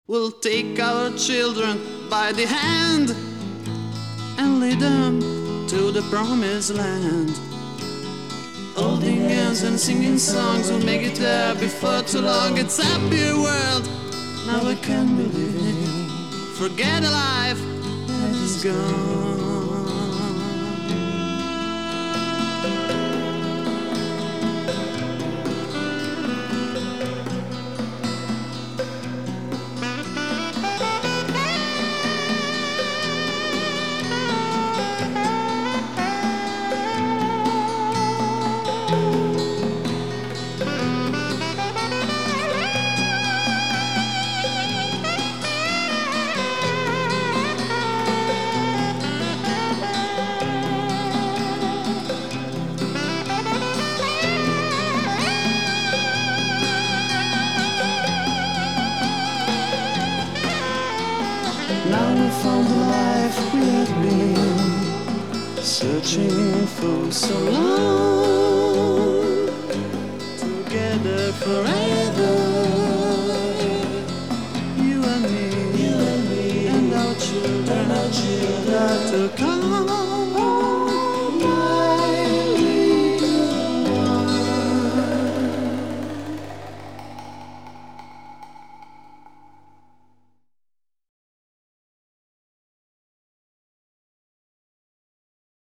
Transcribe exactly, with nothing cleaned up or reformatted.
We'll take our children by the hand and lead them to the promised land. Holding hands and singing songs, we'll make it there before too long. It's a happier world, now I can believe it. Forget a life that is gone. Now we found the life we had been searching for so long. Together forever, you and me, you and, me, and our children, and our children to come.